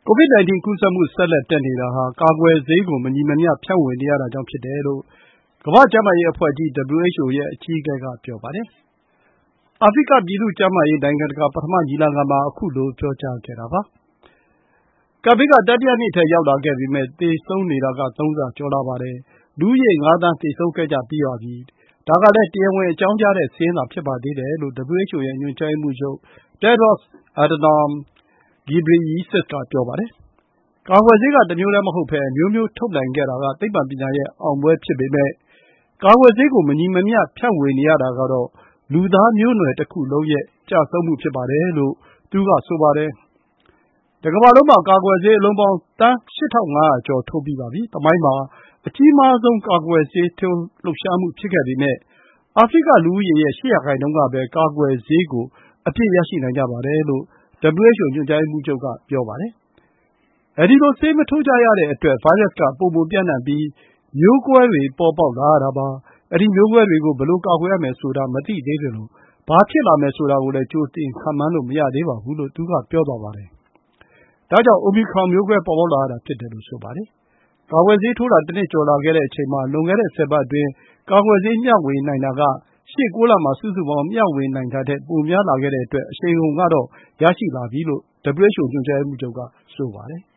COVID-19 ကူးစက်မှုဆက်လက်တက်နေတာဟာကာကွယ်ဆေးကိုမညီမမျှဖြန့်ဝေနေရတာကြောင့်ဖြစ်တယ်လို့ကမ္ဘာ့ကျန်းမာရေးအဖွဲ့ကြီး WHO ရဲ့အကြီးအကဲကပြောပါတယ်။အာဖရိကပြည်သူ့ကျန်းမာရေးနိုင်ငံတကာပထမညီလာခံမှာခုလိုပြောကြားခဲ့တာပါ။ကပ်ဘေးကတတိယနှစ်ထဲရောက်လာခဲ့ပေမဲ့သေဆုံးနေတာက၃ ဆကျော်လာပါတယ်။လူဦးရေ ၅ သန်းသေဆုံးခဲ့ကြပြီးပါပြီ။ဒါကလည်းတရားဝင်အကြောင်းကြားတဲ့စာရင်းသာဖြစ်ပါသေးတယ်လို့ WHO ရဲ့ညွှန်ကြားရေးမှူးချုပ် Tedros Adhanom Ghebreyesus ကပြောပါတယ်။ကာကွယ်ဆေးကတမျိုးတည်းမဟုတ်ဘဲအမျိုးမျိုးထုတ်နိုင်ခဲ့တာကသိပ္ပံပညာရဲ့အောင်ပွဲဖြစ်ပေမဲ့ကာကွယ်ဆေးကိုမညီမမျှဖြန့်ဝေနေရတာကတော့လူသားမျိုးနွယ်တခုလုံးရဲ့ကျဆုံးမှုဖြစ်ပါတယ်လို့သူကဆိုပါတယ်။တကမ္ဘာလုံးမှာကာကွယ်ဆေးအလုံးပေါင်းသန်း 8,500 ကျော်ထိုးပြီးပါပြီ။သမိုင်းမှာအကြီးမားဆုံးကာကွယ်ဆေးထိုးလှုပ်ရှားမှုဖြစ်ခဲ့ပေမဲ့အာဖရိကလူဦးရေရဲ့ 8% ကပဲကာကွယ်ဆေးကိုအပြည့်ရရှိနိုင်ကြပါတယ်လို့ WHO ညွှန်ကြားရေးမှူးချုပ်ကပြောပါတယ်။အဲဒီလိုဆေးမထိုးကြရတဲ့အတွက်ဗိုင်းရပ်စ်ကပိုမိုပျံ့နှံ့ပြီးမျိုးကွဲတွေပေါ်ပေါက်လာရတာပါ။အဲဒီမျိုးကွဲတွေကိုဘယ်လိုကာကွယ်ရမယ်ဆိုတာမသိသေးသလိုဘာဖြစ်လာမယ်ဆိုတာကိုလည်းကြိုတင်ခန့်မှန်းလို့မရသေးပါဘူးလို့သူကပြောသွားပါတယ်။ဒါကြောင့် Omicron မျိုးကွဲပေါ်ပေါက်လာရတာဖြစ်တယ်လို့ဆိုပါတယ်။ကာကွယ်ဆေးထိုးတာ ၁ နှစ်ကျော်လာခဲ့တဲ့အချိန်မှာလွန်ခဲ့တဲ့ 10 ပတ်အတွင်းကာကွယ်ဆေးမျှဝေနိုင်တာကရှေ့ 9 လမှာစုစုပေါင်းမျှဝေနိုင်တာထက်ပိုများလာခဲ့တဲ့အတွက်အရှိန်အဟုန်ကတော့ရရှိလာပြီလို့ WHO ညွှန်ကြားရေးမှူးချုပ်ကဆိုပါတယ်။